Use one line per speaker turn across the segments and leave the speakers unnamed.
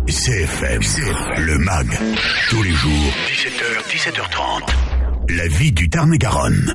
CFM, le MAG, tous les jours, 17h, 17h30. La vie du Tarn-et-Garonne.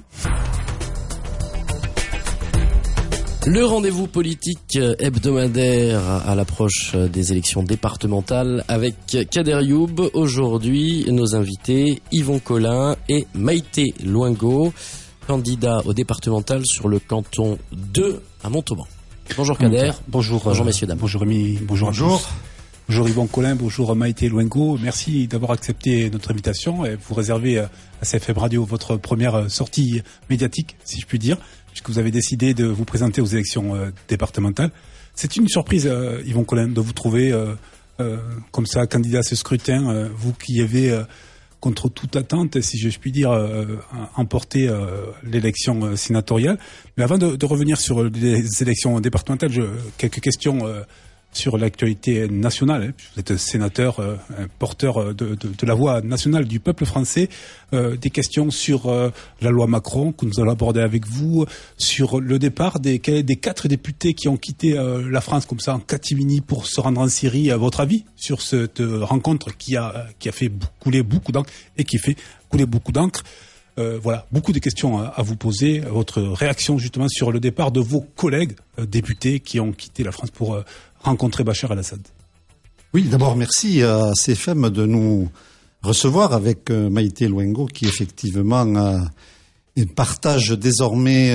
Le rendez-vous politique hebdomadaire à l'approche des élections départementales avec Kader Youb. Aujourd'hui, nos invités Yvon Collin et Maïté Luengo, candidats au départemental sur le canton 2 à Montauban. Bonjour Kader.
Bonjour
messieurs, dames.
Bonjour Rémi, bonjour. Bonjour Yvon Collin, bonjour Maïté Luengo. Merci d'avoir accepté notre invitation et vous réservez à CFM Radio votre première sortie médiatique, si je puis dire, puisque vous avez décidé de vous présenter aux élections départementales. C'est une surprise, Yvon Collin, de vous trouver comme ça candidat à ce scrutin, vous qui avez contre toute attente, si je puis dire, emporté l'élection sénatoriale. Mais avant de revenir sur les élections départementales, quelques questions sur l'actualité nationale. Vous êtes sénateur, porteur de la voix nationale du peuple français. Des questions sur la loi Macron que nous allons aborder avec vous, sur le départ des 4 députés qui ont quitté la France comme ça en catimini pour se rendre en Syrie. À votre avis sur cette rencontre qui a fait couler beaucoup d'encre et qui fait couler beaucoup d'encre. Voilà, beaucoup de questions à vous poser. Votre réaction justement sur le départ de vos collègues députés qui ont quitté la France pour rencontrer Bachar el-Assad.
Oui, d'abord merci à CFM de nous recevoir avec Maïté Luengo qui effectivement partage désormais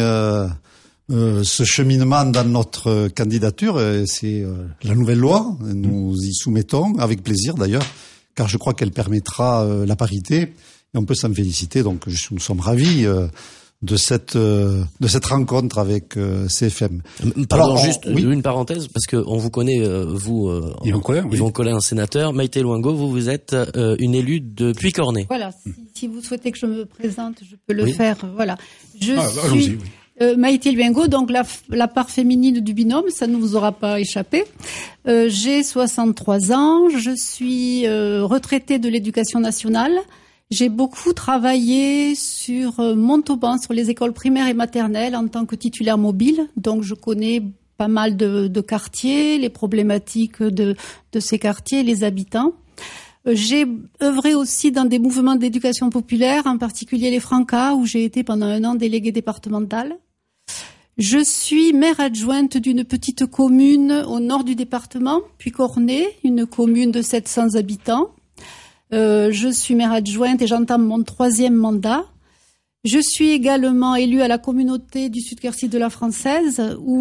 ce cheminement dans notre candidature. C'est la nouvelle loi, nous y soumettons avec plaisir d'ailleurs, car je crois qu'elle permettra la parité et on peut s'en féliciter. Donc nous sommes ravis de cette rencontre avec CFM.
Pardon, alors, juste une parenthèse, parce que on vous connaît, vous, Yvon Collin, sénateur. Maïté Luengo, vous êtes une élue de Puy-Cornay.
Voilà, si vous souhaitez que je me présente, je peux le faire. Voilà. Je
suis
Maïté Luengo, donc la part féminine du binôme, ça ne vous aura pas échappé. J'ai 63 ans, je suis retraitée de l'éducation nationale. J'ai beaucoup travaillé sur Montauban, sur les écoles primaires et maternelles en tant que titulaire mobile. Donc, je connais pas mal de quartiers, les problématiques de ces quartiers, les habitants. J'ai œuvré aussi dans des mouvements d'éducation populaire, en particulier les Francas, où j'ai été pendant 1 an déléguée départementale. Je suis maire adjointe d'une petite commune au nord du département, Puy-Cornay, une commune de 700 habitants. Je suis maire adjointe et j'entame mon 3e mandat. Je suis également élue à la communauté du Sud-Quercy de la Française, où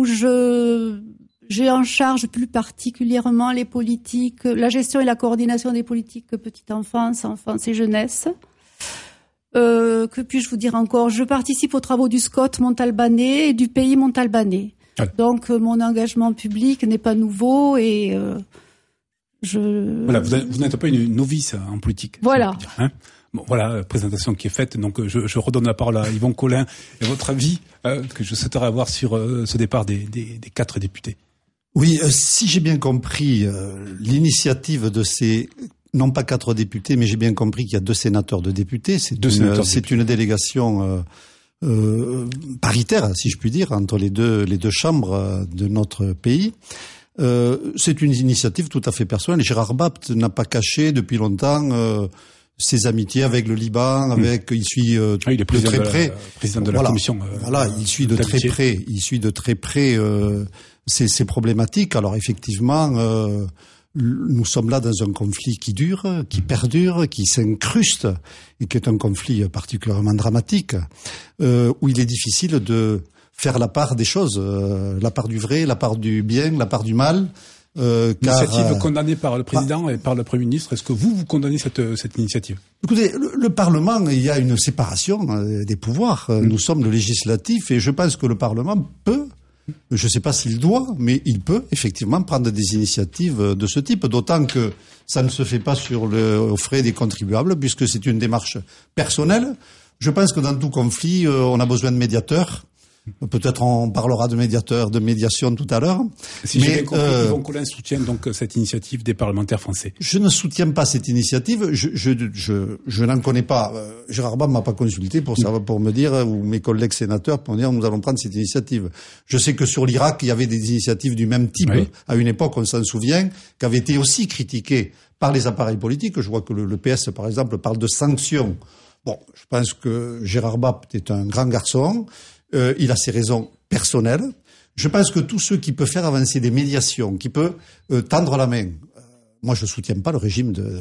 j'ai en charge plus particulièrement les politiques, la gestion et la coordination des politiques petite enfance et jeunesse. Que puis-je vous dire encore ? Je participe aux travaux du SCOT Montalbanais et du pays Montalbanais. Ouais. Donc mon engagement public n'est pas nouveau et
Voilà, vous n'êtes pas une novice en politique.
Voilà.
Bon, voilà, présentation qui est faite. Donc, je redonne la parole à Yvon Collin et votre avis que je souhaiterais avoir sur ce départ des 4 députés.
Oui, si j'ai bien compris l'initiative de ces, non pas 4 députés, mais j'ai bien compris qu'il y a 2 sénateurs de députés. C'est une délégation paritaire, si je puis dire, entre les deux chambres de notre pays. C'est une initiative tout à fait personnelle. Gérard Bapt n'a pas caché depuis longtemps ses amitiés avec le Liban, il suit de très près.
Président de la commission.
Il suit de très près. Il suit de très près ces problématiques. Alors effectivement, nous sommes là dans un conflit qui dure, qui perdure, qui s'incruste et qui est un conflit particulièrement dramatique, où il est difficile de faire la part des choses, la part du vrai, la part du bien, la part du mal.
Initiative condamnée par le président et par le Premier ministre. Est-ce que vous condamnez cette initiative ?
Écoutez, le Parlement, il y a une séparation des pouvoirs. Nous sommes le législatif et je pense que le Parlement peut, je ne sais pas s'il doit, mais il peut effectivement prendre des initiatives de ce type, d'autant que ça ne se fait pas aux frais des contribuables puisque c'est une démarche personnelle. Je pense que dans tout conflit, on a besoin de médiateurs. Peut-être on parlera de médiateur, de médiation tout à l'heure.
Si j'ai bien compris, Yvon Collin soutient donc cette initiative des parlementaires français.
Je ne soutiens pas cette initiative. Je n'en connais pas. Gérard Bas m'a pas consulté pour me dire, ou mes collègues sénateurs pour me dire nous allons prendre cette initiative. Je sais que sur l'Irak, il y avait des initiatives du même type. Oui. À une époque, on s'en souvient, qui avaient été aussi critiquées par les appareils politiques. Je vois que le PS, par exemple, parle de sanctions. Bon, je pense que Gérard Bas est un grand garçon. Il a ses raisons personnelles. Je pense que tous ceux qui peuvent faire avancer des médiations, qui peuvent tendre la main. Moi, je soutiens pas le régime de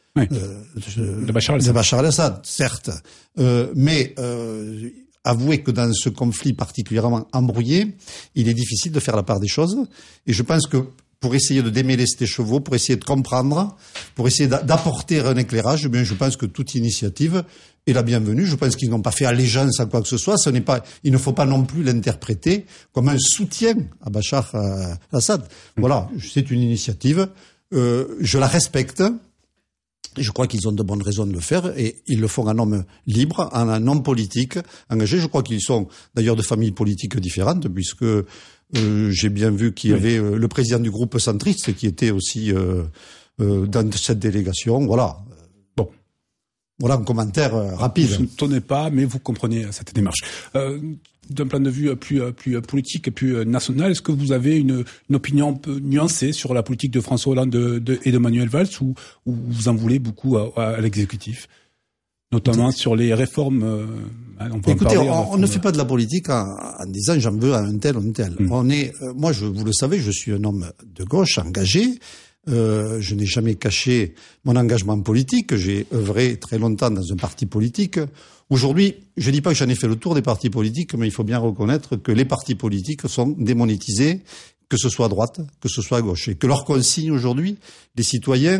Bachar el-Assad, certes. Mais avouez que dans ce conflit particulièrement embrouillé, il est difficile de faire la part des choses. Et je pense que pour essayer de démêler ces écheveau, pour essayer de comprendre, pour essayer d'apporter un éclairage, eh bien, je pense que toute initiative est la bienvenue. Je pense qu'ils n'ont pas fait allégeance à quoi que ce soit. Il ne faut pas non plus l'interpréter comme un soutien à Bachar el-Assad. Voilà, c'est une initiative. Je la respecte. Je crois qu'ils ont de bonnes raisons de le faire et ils le font en homme libre, en un homme politique engagé. Je crois qu'ils sont d'ailleurs de familles politiques différentes puisque j'ai bien vu qu'il y avait le président du groupe centriste qui était aussi dans cette délégation. Voilà. Bon. Voilà un commentaire rapide.
Vous ne tenez pas, mais vous comprenez cette démarche. D'un point de vue plus politique et plus national, est-ce que vous avez une opinion un peu nuancée sur la politique de François Hollande et de Manuel Valls ou vous en voulez beaucoup à l'exécutif, notamment sur les réformes?
Écoutez, on ne fait pas de la politique en disant j'en veux à un tel ou un tel. Moi, vous le savez, je suis un homme de gauche engagé. Je n'ai jamais caché mon engagement politique. J'ai œuvré très longtemps dans un parti politique. Aujourd'hui, je ne dis pas que j'en ai fait le tour des partis politiques, mais il faut bien reconnaître que les partis politiques sont démonétisés, que ce soit à droite, que ce soit à gauche, et que leurs consignes aujourd'hui, les citoyens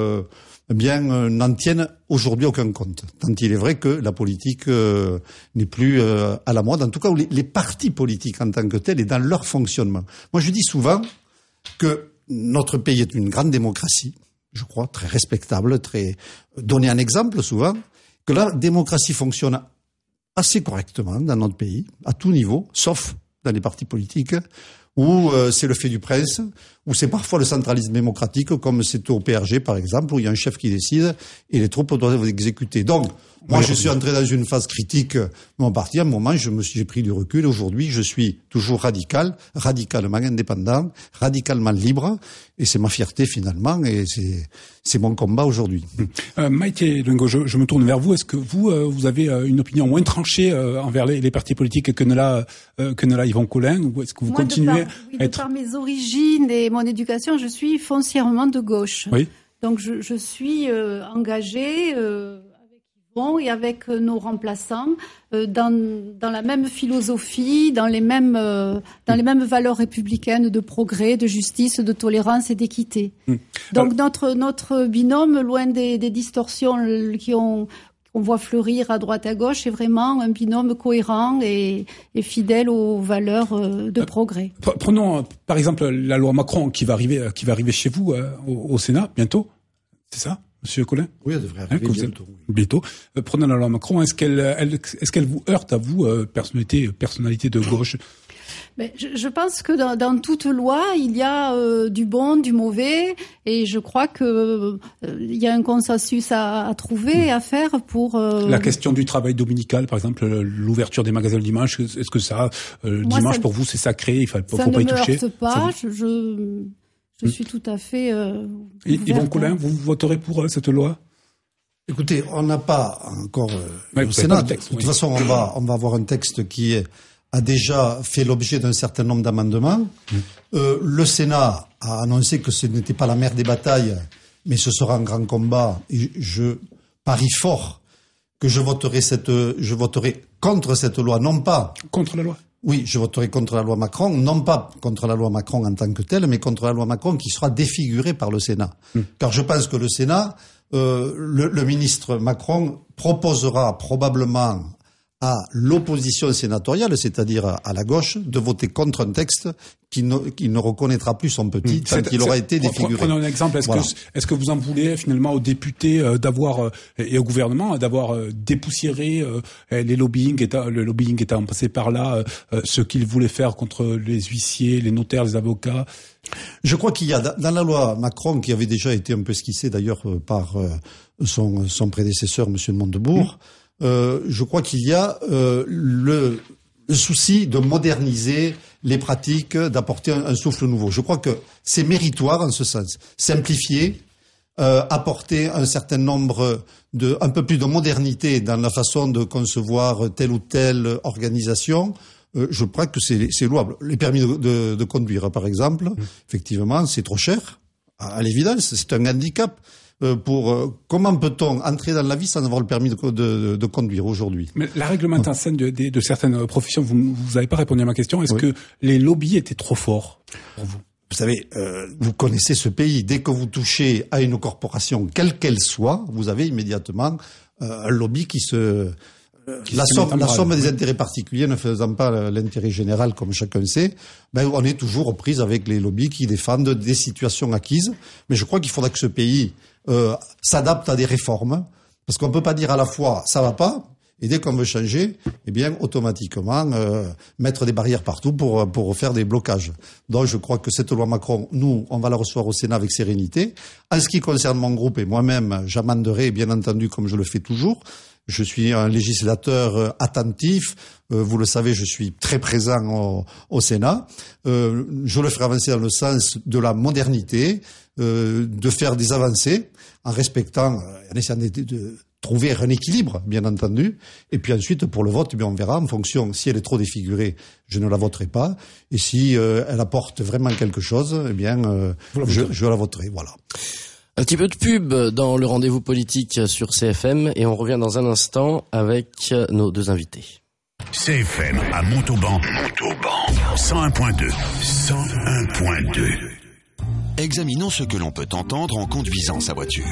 n'en tiennent aujourd'hui aucun compte. Tant il est vrai que la politique n'est plus à la mode, en tout cas les partis politiques en tant que tels et dans leur fonctionnement. Moi, je dis souvent que notre pays est une grande démocratie, je crois, très respectable, très donner un exemple souvent, que la démocratie fonctionne assez correctement dans notre pays, à tout niveau, sauf dans les partis politiques, où c'est le fait du prince, où c'est parfois le centralisme démocratique, comme c'est au PRG par exemple, où il y a un chef qui décide et les troupes doivent exécuter. Donc, moi je suis entré dans une phase critique de mon parti. À un moment, j'ai pris du recul. Aujourd'hui, je suis toujours radicalement indépendant, radicalement libre, et c'est ma fierté finalement, et c'est mon combat aujourd'hui.
Maïté Luengo, je me tourne vers vous. Est-ce que vous avez une opinion moins tranchée envers les partis politiques que ne l'a Yvon Collin, ou est-ce que vous continuez à être...
Par mes origines et mon éducation, je suis foncièrement de gauche. Oui. Donc je suis engagée avec Yvon et avec nos remplaçants dans la même philosophie, dans les mêmes valeurs républicaines de progrès, de justice, de tolérance et d'équité. Donc notre binôme, loin des distorsions qu'on voit fleurir à droite à gauche, est vraiment un binôme cohérent et fidèle aux valeurs de progrès.
Prenons par exemple la loi Macron qui va arriver chez vous au Sénat bientôt. C'est ça, Monsieur Collin?
Oui, elle devrait arriver
bientôt. Prenons la loi Macron. Est-ce qu'elle vous heurte à vous, personnalité de gauche?
Mais je pense que dans toute loi, il y a du bon, du mauvais, et je crois que il y a un consensus à trouver, à faire pour...
La question du travail dominical, par exemple, l'ouverture des magasins le dimanche, est-ce que dimanche pour vous c'est sacré, il faut pas y toucher?
Ça ne me heurte pas, je suis tout à fait...
Yvon Collin, vous voterez pour cette loi?
Écoutez, on n'a pas encore au Sénat. De toute façon, on va avoir un texte qui a déjà fait l'objet d'un certain nombre d'amendements. Le Sénat a annoncé que ce n'était pas la mère des batailles, mais ce sera un grand combat. Et je parie fort que je voterai contre cette loi, non pas...
Contre la loi?
Oui, je voterai contre la loi Macron, non pas contre la loi Macron en tant que telle, mais contre la loi Macron qui sera défigurée par le Sénat. Car je pense que le Sénat, le ministre Macron proposera probablement à l'opposition sénatoriale, c'est-à-dire à la gauche, de voter contre un texte qui ne reconnaîtra plus son petit tant qu'il aura été défiguré.
Prenons un exemple. Est-ce que vous en voulez finalement aux députés d'avoir et au gouvernement d'avoir dépoussiéré les lobbying le lobbying étant passé par là, ce qu'ils voulaient faire contre les huissiers, les notaires, les avocats?
Je crois qu'il y a dans la loi Macron, qui avait déjà été un peu esquissée d'ailleurs par son prédécesseur, Monsieur de Montebourg, je crois qu'il y a le souci de moderniser les pratiques, d'apporter un souffle nouveau. Je crois que c'est méritoire en ce sens. Simplifier, apporter un certain nombre un peu plus de modernité dans la façon de concevoir telle ou telle organisation. Je crois que c'est louable. Les permis de conduire, par exemple, effectivement, c'est trop cher. À l'évidence, c'est un handicap. Comment peut-on entrer dans la vie sans avoir le permis de conduire aujourd'hui?
Mais la réglementation de certaines professions, vous n'avez pas répondu à ma question. Est-ce que les lobbies étaient trop forts pour vous?
Vous savez, vous connaissez ce pays. Dès que vous touchez à une corporation, quelle qu'elle soit, vous avez immédiatement un lobby qui la somme des intérêts particuliers ne faisant pas l'intérêt général, comme chacun sait, on est toujours aux prises avec les lobbies qui défendent des situations acquises. Mais je crois qu'il faudra que ce pays s'adapte à des réformes, parce qu'on peut pas dire à la fois ça va pas, et dès qu'on veut changer, automatiquement mettre des barrières partout pour faire des blocages. Donc je crois que cette loi Macron, nous, on va la recevoir au Sénat avec sérénité. En ce qui concerne mon groupe et moi-même, j'amenderai, bien entendu, comme je le fais toujours. Je suis un législateur attentif. Vous le savez, je suis très présent au Sénat. Je le ferai avancer dans le sens de la modernité, de faire des avancées en respectant, en essayant de trouver un équilibre, bien entendu. Et puis ensuite, pour le vote, on verra en fonction. Si elle est trop défigurée, je ne la voterai pas. Et si elle apporte vraiment quelque chose, je la voterai. Voilà.
Un petit peu de pub dans le rendez-vous politique sur CFM et on revient dans un instant avec nos deux invités.
CFM à Montauban. 101.2. 101.2.
Examinons ce que l'on peut entendre en conduisant sa voiture.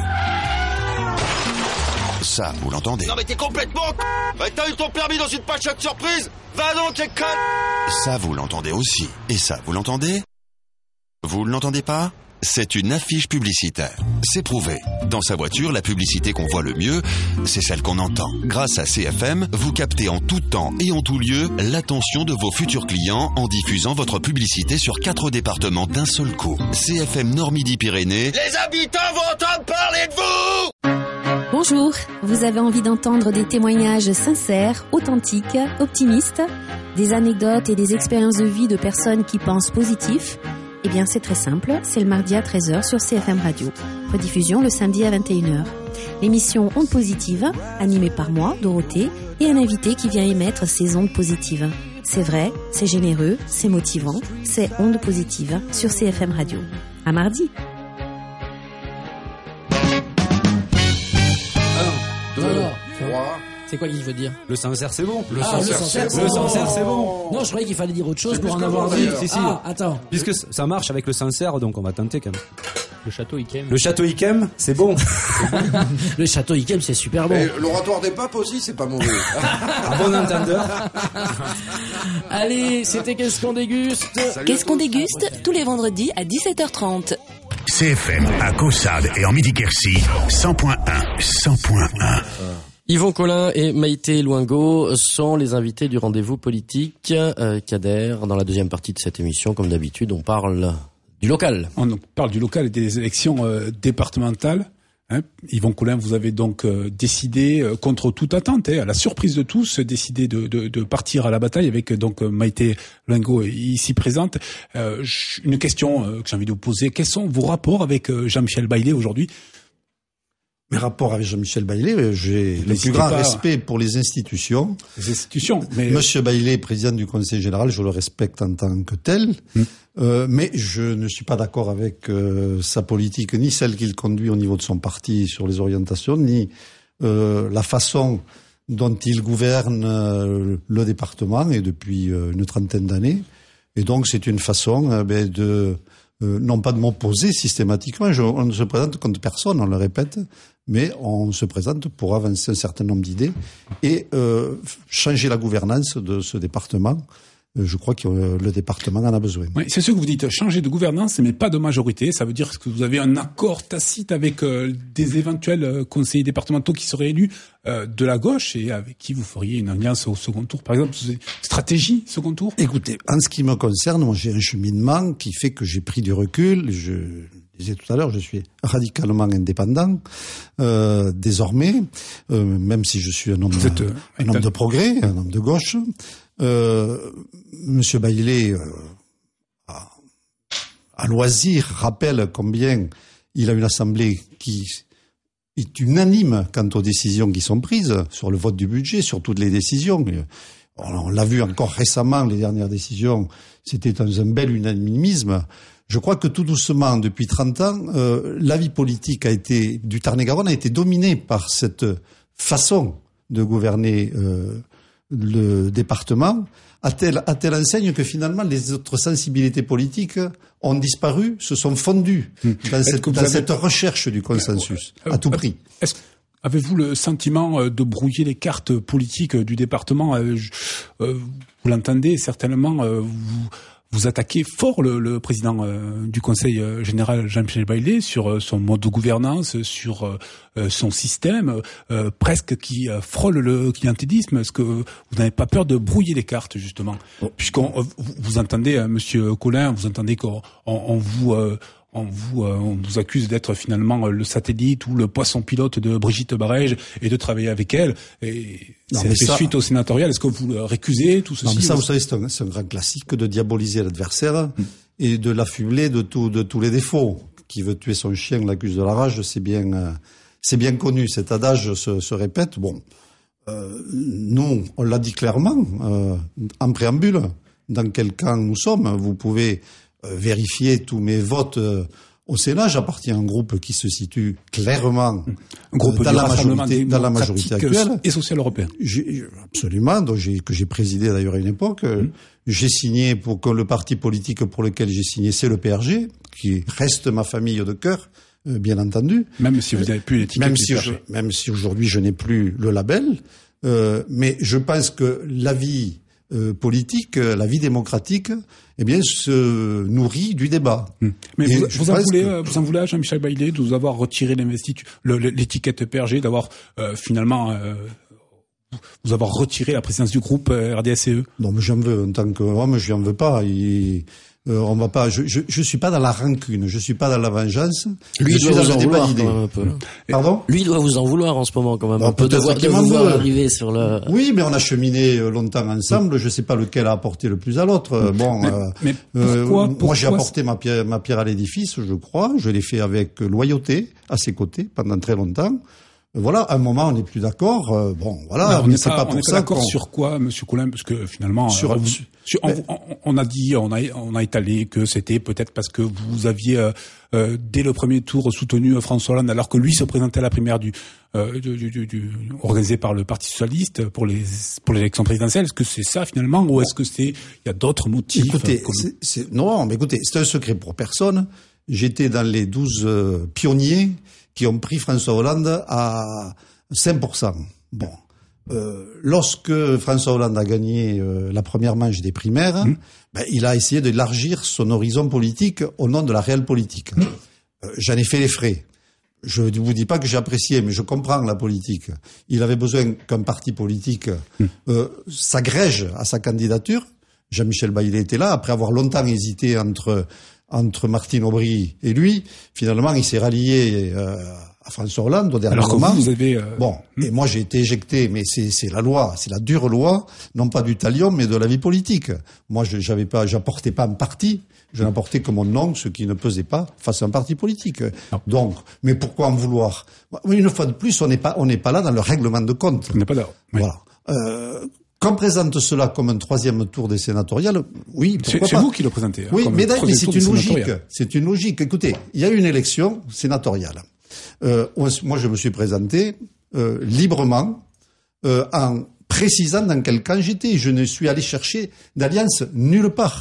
Ça, vous l'entendez?
Non mais t'es complètement... T'as eu ton permis dans une pochette surprise? Va donc, les connes!
Ça, vous l'entendez aussi. Et ça, vous l'entendez? Vous ne l'entendez pas? C'est une affiche publicitaire. C'est prouvé. Dans sa voiture, la publicité qu'on voit le mieux, c'est celle qu'on entend. Grâce à CFM, vous captez en tout temps et en tout lieu l'attention de vos futurs clients en diffusant votre publicité sur 4 départements d'un seul coup. CFM Nord-Midi-Pyrénées.
Les habitants vont entendre parler de vous!
Bonjour, vous avez envie d'entendre des témoignages sincères, authentiques, optimistes, des anecdotes et des expériences de vie de personnes qui pensent positif? Eh bien, c'est très simple, c'est le mardi à 13h sur CFM Radio. Rediffusion le samedi à 21h. L'émission Ondes Positives, animée par moi, Dorothée, et un invité qui vient émettre ses ondes positives. C'est vrai, c'est généreux, c'est motivant, c'est Ondes Positives sur CFM Radio. À mardi.
1, 2, 3... C'est quoi qu'il veut dire?
Le Sancerre, c'est bon.
Le Sancerre,
c'est bon.
Non, je croyais qu'il fallait dire autre chose pour en avoir dit.
Si.
Attends.
Puisque ça marche avec le Sancerre, donc on va tenter quand même.
Le château Yquem.
Le château Yquem, c'est bon.
Le château Yquem, c'est super bon.
Et l'oratoire des papes aussi, c'est pas mauvais.
À bon entendeur.
Allez, c'était Qu'est-ce qu'on déguste?
Qu'est-ce qu'on déguste? Tous les vendredis à 17h30.
CFM à Caussade et en Midi-Quercy, 100.1, 100.1.
Yvon Collin et Maïté Luengo sont les invités du rendez-vous politique. Kader, dans la deuxième partie de cette émission, comme d'habitude, on parle du local.
On parle du local et des élections départementales. Yvon Collin, vous avez donc décidé, contre toute attente, à la surprise de tous, décidé de partir à la bataille avec donc Maïté Luengo ici présente. Une question que j'ai envie de vous poser, quels sont vos rapports avec Jean-Michel Bailly aujourd'hui?
Mes rapports avec Jean-Michel Bailly, j'ai le plus grand respect pour les institutions.
Les institutions, mais...
Monsieur Bailly, président du Conseil général, je le respecte en tant que tel, mais je ne suis pas d'accord avec sa politique, ni celle qu'il conduit au niveau de son parti sur les orientations, ni la façon dont il gouverne le département, et depuis une trentaine d'années. Et donc c'est une façon non pas de m'opposer systématiquement, on ne se présente contre personne, on le répète, mais on se présente pour avancer un certain nombre d'idées et changer la gouvernance de ce département. Je crois que le département en a besoin.
Oui, c'est ce que vous dites, changer de gouvernance, mais pas de majorité. Ça veut dire que vous avez un accord tacite avec des éventuels conseillers départementaux qui seraient élus de la gauche et avec qui vous feriez une alliance au second tour. Par exemple, stratégie second tour.
Écoutez, en ce qui me concerne, moi j'ai un cheminement qui fait que j'ai pris du recul. Je disais tout à l'heure, je suis radicalement indépendant désormais, même si je suis un homme de progrès, un homme de gauche. Monsieur Baillet, à loisir, rappelle combien il a une assemblée qui est unanime quant aux décisions qui sont prises sur le vote du budget, sur toutes les décisions. On l'a vu encore récemment, les dernières décisions, c'était dans un bel unanimisme. Je crois que tout doucement, depuis 30 ans, la vie politique du Tarn-et-Garonne a été dominée par cette façon de gouverner le département, à telle enseigne que finalement les autres sensibilités politiques ont disparu, se sont fondues dans cette recherche du consensus à tout prix.
Avez-vous le sentiment de brouiller les cartes politiques du département? Vous l'entendez certainement, vous attaquez fort le président du Conseil général Jean-Michel Baillet sur son mode de gouvernance, sur son système, presque qui frôle le clientélisme. Est-ce que vous n'avez pas peur de brouiller les cartes, justement? Vous entendez, Monsieur Collin, vous entendez qu'on on vous accuse d'être finalement le satellite ou le poisson pilote de Brigitte Barège et de travailler avec elle. Et c'est fait suite au sénatorial. Est-ce que vous le récusez, tout ceci?
Non, mais ça, vous savez, c'est un grand classique de diaboliser l'adversaire et de l'affubler de tous les défauts. Qui veut tuer son chien l'accuse de la rage, c'est bien connu. Cet adage se répète. Bon, nous, on l'a dit clairement en préambule. Dans quel camp nous sommes? Vous pouvez vérifier tous mes votes au Sénat. J'appartiens à un groupe qui se situe clairement dans la majorité actuelle
et social européen.
Absolument, que j'ai présidé d'ailleurs à une époque. J'ai signé pour que le parti politique pour lequel j'ai signé, c'est le PRG, qui reste ma famille de cœur, bien entendu.
Même si vous n'avez plus l'étiquette du PRG.
Même si aujourd'hui je n'ai plus le label, mais je pense que la vie politique, la vie démocratique, eh bien, se nourrit du débat.
Mais vous en voulez à Jean-Michel Baillet de vous avoir retiré l'étiquette PRG, d'avoir finalement vous avoir retiré la présidence du groupe RDSE?
Non, mais j'en veux en tant qu'homme, je n'en veux pas. On va pas. Je suis pas dans la rancune, je suis pas dans la vengeance.
Lui,
je suis dans le débat d'idées.
Pardon? Lui doit vous en vouloir en ce moment quand même.
Bon,
un peu de vous voir arriver sur le.
Oui, mais on a cheminé longtemps ensemble. Je sais pas lequel a apporté le plus à l'autre. Bon,
mais pourquoi
moi j'ai apporté ma pierre à l'édifice, je crois. Je l'ai fait avec loyauté à ses côtés pendant très longtemps. Voilà, à un moment on n'est plus d'accord. Bon, voilà,
on n'est pas d'accord sur quoi, Monsieur Collin, parce que finalement, on a étalé que c'était peut-être parce que vous aviez dès le premier tour soutenu François Hollande, alors que lui se présentait à la primaire organisée par le Parti socialiste pour l'élection présidentielle. Est-ce que c'est ça finalement, ou est-ce que il y a d'autres motifs?
Écoutez, non, mais écoutez, c'est un secret pour personne. J'étais dans les 12 pionniers qui ont pris François Hollande à 5%. Bon, lorsque François Hollande a gagné la première manche des primaires, il a essayé d'élargir son horizon politique au nom de la réelle politique. J'en ai fait les frais. Je ne vous dis pas que j'ai apprécié, mais je comprends la politique. Il avait besoin qu'un parti politique s'agrège à sa candidature. Jean-Michel Baillet était là, après avoir longtemps hésité entre Martine Aubry et lui. Finalement, il s'est rallié à François Hollande au dernier moment.
Alors que vous avez...
Bon, et moi j'ai été éjecté, mais c'est la loi, c'est la dure loi, non pas du talion, mais de la vie politique. Moi, j'apportais pas un parti, je n'apportais que mon nom, ce qui ne pesait pas face à un parti politique.
Non.
Donc, mais pourquoi en vouloir? Une fois de plus, on n'est pas là dans le règlement de compte.
On n'est pas là. Oui.
Voilà. Qu'on présente cela comme un troisième tour des sénatoriales, oui, pourquoi pas.
C'est vous qui le présentez.
Oui, mais c'est une logique. C'est une logique. Écoutez, il y a eu une élection sénatoriale. Moi, je me suis présenté librement, en précisant dans quel camp j'étais. Je ne suis allé chercher d'alliance nulle part.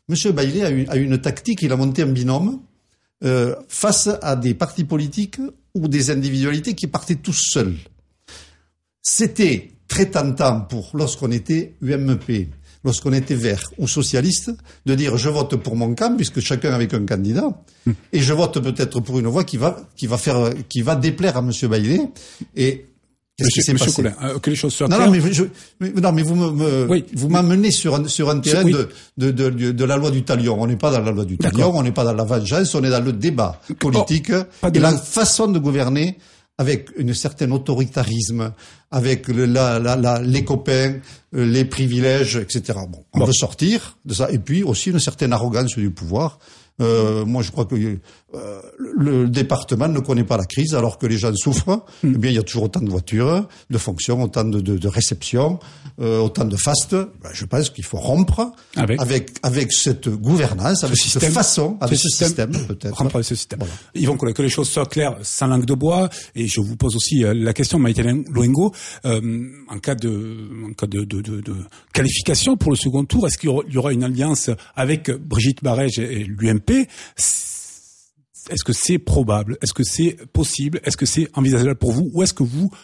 Monsieur Bailey a une tactique, il a monté un binôme face à des partis politiques ou des individualités qui partaient tous seuls. C'était très tentant lorsqu'on était UMP, lorsqu'on était vert ou socialiste, de dire je vote pour mon camp, puisque chacun avec un candidat, et je vote peut-être pour une voix qui va déplaire à monsieur Bailey. Et qu'est-ce qui s'est passé?
Collin, que les choses soient
claires. Mais vous m'amenez sur un terrain de la loi du talion. On n'est pas dans la loi du talion, on n'est pas dans la vengeance, on est dans le débat politique et la façon de gouverner avec une certaine autoritarisme, avec les copains, les privilèges, etc. Bon, on veut sortir de ça. Et puis aussi une certaine arrogance du pouvoir. Moi, je crois que le département ne connaît pas la crise, alors que les gens souffrent. Eh bien, il y a toujours autant de voitures, de fonctions, autant de réceptions, autant de fastes. Je pense qu'il faut rompre avec cette gouvernance, avec cette façon, avec ce système, peut-être.
Rompre avec ce système. Voilà. Yvon Collin, que les choses soient claires, sans langue de bois. Et je vous pose aussi la question, Maïté Luengo, en cas de qualification pour le second tour, est-ce qu'il y aura une alliance avec Brigitte Barège et l'UMP? Est-ce que c'est probable? Est-ce que c'est possible? Est-ce que c'est envisageable pour vous? Ou est-ce que vous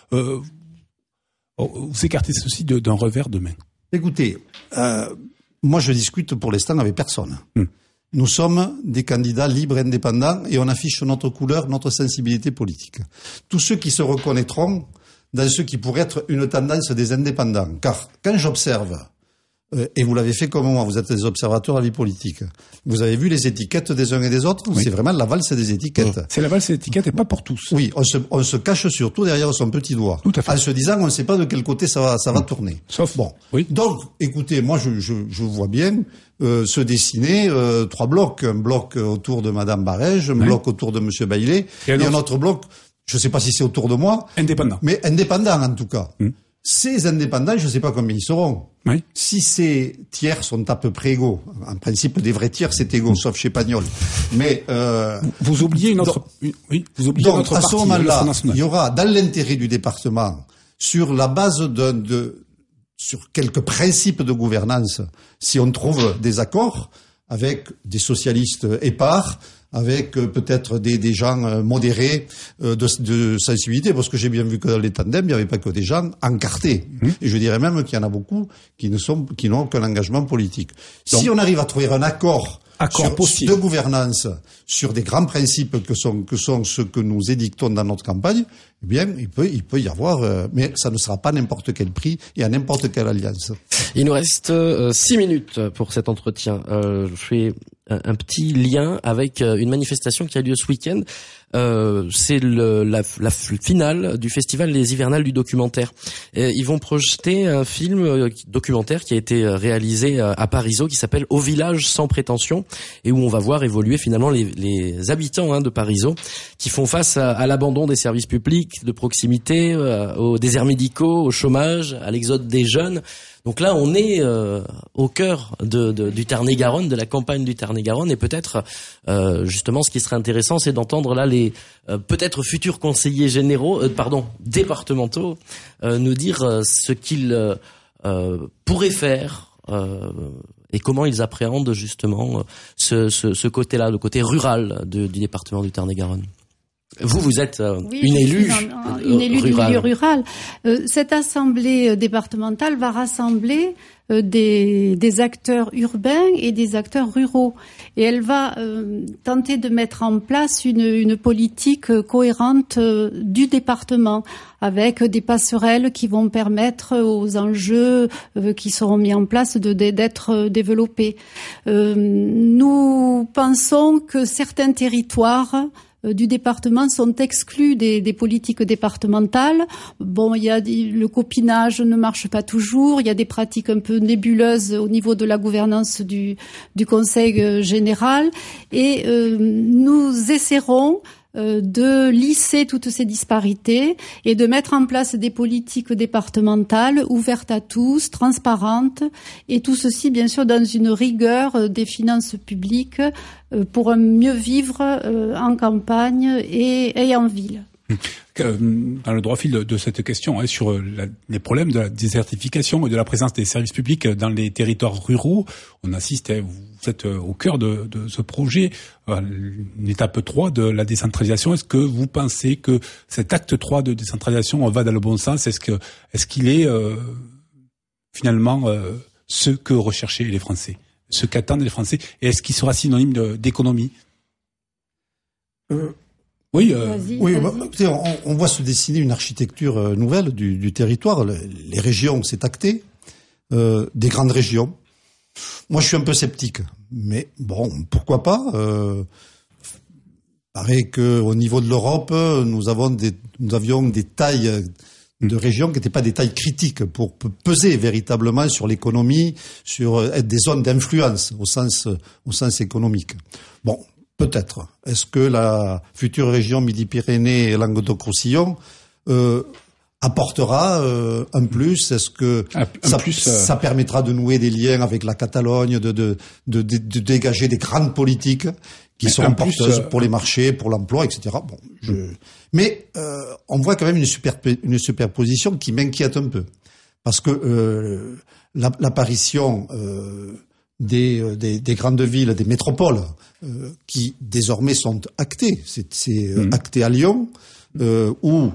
écartez ceci d'un revers de main?
Écoutez, moi je discute pour l'instant avec personne. Nous sommes des candidats libres et indépendants et on affiche notre couleur, notre sensibilité politique. Tous ceux qui se reconnaîtront dans ce qui pourrait être une tendance des indépendants. Car quand j'observe, et vous l'avez fait comme moi, vous êtes des observateurs à la vie politique, vous avez vu les étiquettes des uns et des autres, c'est vraiment la valse des étiquettes.
C'est la valse des étiquettes et pas pour tous.
Oui, on se cache surtout derrière son petit doigt.
Tout à fait.
En se disant, on ne sait pas de quel côté ça va tourner.
Sauf
bon.
Oui.
Donc, écoutez, moi je vois bien se dessiner trois blocs. Un bloc autour de Madame Barège, un bloc autour de Monsieur Bailey, et un autre bloc, je ne sais pas si c'est autour de moi.
Indépendant.
Mais indépendant en tout cas. Ces indépendants, je ne sais pas combien ils seront.
Oui.
Si ces tiers sont à peu près égaux, en principe des vrais tiers c'est égaux, sauf chez Pagnol. Mais
vous oubliez une autre. Vous oubliez
donc, à ce moment-là, il y aura dans l'intérêt du département, sur la base sur quelques principes de gouvernance, si on trouve des accords avec des socialistes épars, avec peut-être des gens modérés de sensibilité, parce que j'ai bien vu que dans les tandems, il n'y avait pas que des gens encartés. Et je dirais même qu'il y en a beaucoup qui n'ont qu'un engagement politique. Donc, si on arrive à trouver un accord de gouvernance sur des grands principes que sont ceux que nous édictons dans notre campagne, eh bien, il peut y avoir, mais ça ne sera pas n'importe quel prix et à n'importe quelle alliance.
Il nous reste 6 minutes pour cet entretien. Je fais un petit lien avec une manifestation qui a lieu ce week-end. C'est la finale du festival Les Hivernales du documentaire. Ils vont projeter un film documentaire qui a été réalisé à Parisot, qui s'appelle Au village sans prétention, et où on va voir évoluer finalement les habitants de Parisot qui font face à l'abandon des services publics de proximité, aux déserts médicaux, au chômage, à l'exode des jeunes. Donc là, on est au cœur du Tarn-et-Garonne, de la campagne du Tarn-et-Garonne, et peut-être justement, ce qui serait intéressant, c'est d'entendre là les peut-être futurs conseillers départementaux nous dire ce qu'ils pourraient faire et comment ils appréhendent justement ce côté-là, le côté rural du département du Tarn-et-Garonne. Vous êtes une élue
du milieu rural. Cette assemblée départementale va rassembler des acteurs urbains et des acteurs ruraux. Et elle va tenter de mettre en place une politique cohérente du département, avec des passerelles qui vont permettre aux enjeux qui seront mis en place d'être développés. Nous pensons que certains territoires du département sont exclus des politiques départementales. Bon, il y a le copinage ne marche pas toujours, il y a des pratiques un peu nébuleuses au niveau de la gouvernance du conseil général, et nous essaierons de lisser toutes ces disparités et de mettre en place des politiques départementales ouvertes à tous, transparentes, et tout ceci bien sûr dans une rigueur des finances publiques pour mieux vivre en campagne et en ville.
Dans le droit fil de cette question, sur les problèmes de la désertification et de la présence des services publics dans les territoires ruraux, on assiste, vous êtes au cœur de ce projet, l'étape 3 de la décentralisation. Est-ce que vous pensez que cet acte 3 de décentralisation va dans le bon sens? Est-ce qu'il est finalement ce que recherchaient les Français, ce qu'attendent les Français, et est-ce qu'il sera synonyme d'économie?
Oui, on voit se dessiner une architecture nouvelle du territoire. Les régions, c'est acté, des grandes régions. Moi, je suis un peu sceptique, mais bon, pourquoi pas. Paraît que au niveau de l'Europe, nous avions des tailles de régions qui n'étaient pas des tailles critiques pour peser véritablement sur l'économie, sur être des zones d'influence au sens économique. Bon. Peut-être. Est-ce que la future région Midi-Pyrénées et Languedoc-Roussillon apportera un plus? Est-ce que ça permettra de nouer des liens avec la Catalogne, de dégager des grandes politiques qui seront porteuses pour les marchés, pour l'emploi, etc. Bon, mais on voit quand même une superposition qui m'inquiète un peu, parce que l'apparition des grandes villes, des métropoles, qui désormais sont actées. C'est acté à Lyon, où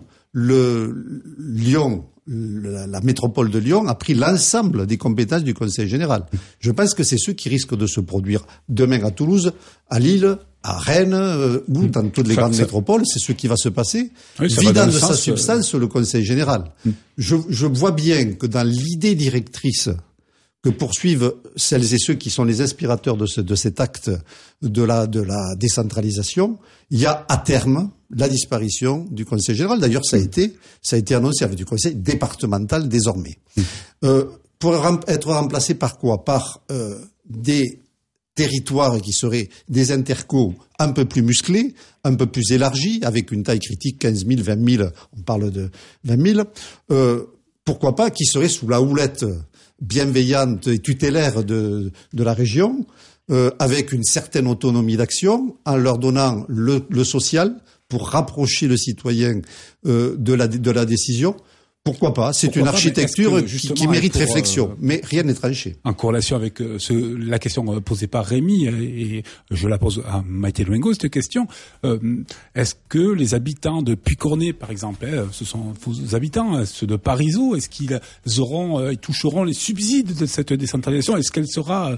la métropole de Lyon a pris l'ensemble des compétences du Conseil général. Je pense que c'est ce qui risque de se produire demain à Toulouse, à Lille, à Rennes, ou dans toutes les grandes métropoles. C'est ce qui va se passer, vidant de sa substance le Conseil général. Je vois bien que dans l'idée directrice que poursuivent celles et ceux qui sont les inspirateurs de cet acte de la décentralisation, il y a à terme la disparition du Conseil général. D'ailleurs, ça a été annoncé avec du Conseil départemental désormais. Pour être remplacé par quoi? Par des territoires qui seraient des intercos un peu plus musclés, un peu plus élargis, avec une taille critique 15 000, 20 000, on parle de 20 000. Pourquoi pas qui seraient sous la houlette bienveillante et tutélaire de la région, avec une certaine autonomie d'action, en leur donnant le social pour rapprocher le citoyen de la décision. Pourquoi pas? C'est une architecture qui mérite réflexion, mais rien n'est tranché.
En corrélation avec la question posée par Rémi, et je la pose à Maïté Luengo, cette question, est-ce que les habitants de Puy-Cornet, par exemple, ce sont vos habitants, ceux de Parisot, est-ce qu'ils ils toucheront les subsides de cette décentralisation? Est-ce qu'elle sera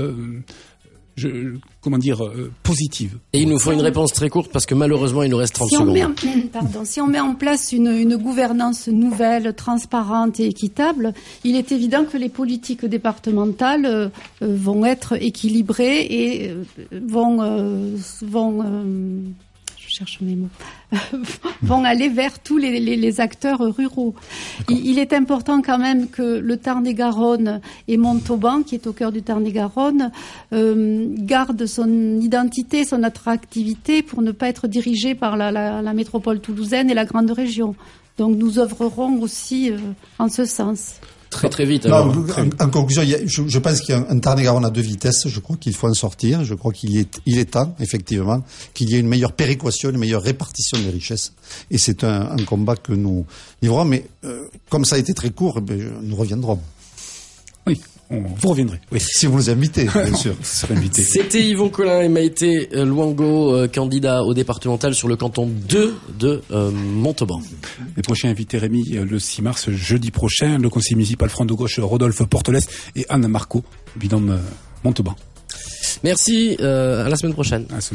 positive?
Et il nous faut une réponse très courte parce que malheureusement il nous reste 30 secondes.
Si on met en place une gouvernance nouvelle, transparente et équitable, il est évident que les politiques départementales vont être équilibrées et vont aller vers tous les acteurs ruraux. Il est important quand même que le Tarn-et-Garonne et Montauban, qui est au cœur du Tarn-et-Garonne, garde son identité, son attractivité pour ne pas être dirigé par la métropole toulousaine et la grande région. Donc nous œuvrerons aussi en ce sens.
Très vite.
En conclusion, je pense qu'il y a un Tarn-et-Garonne à 2 vitesses. Je crois qu'il faut en sortir. Je crois qu'il est temps, effectivement, qu'il y ait une meilleure péréquation, une meilleure répartition des richesses. Et c'est un combat que nous livrons. Mais comme ça a été très court, nous reviendrons.
Oui. Vous reviendrez.
Oui, si vous nous invitez, bien sûr.
C'était Yvon Collin et Maïté Luengo, candidats au départemental sur le canton 2 de Montauban.
Les prochains invités, Rémi, le 6 mars, jeudi prochain, le conseiller municipal Front de Gauche, Rodolphe Portelès et Anne Marco, binôme Montauban.
Merci, à la semaine prochaine.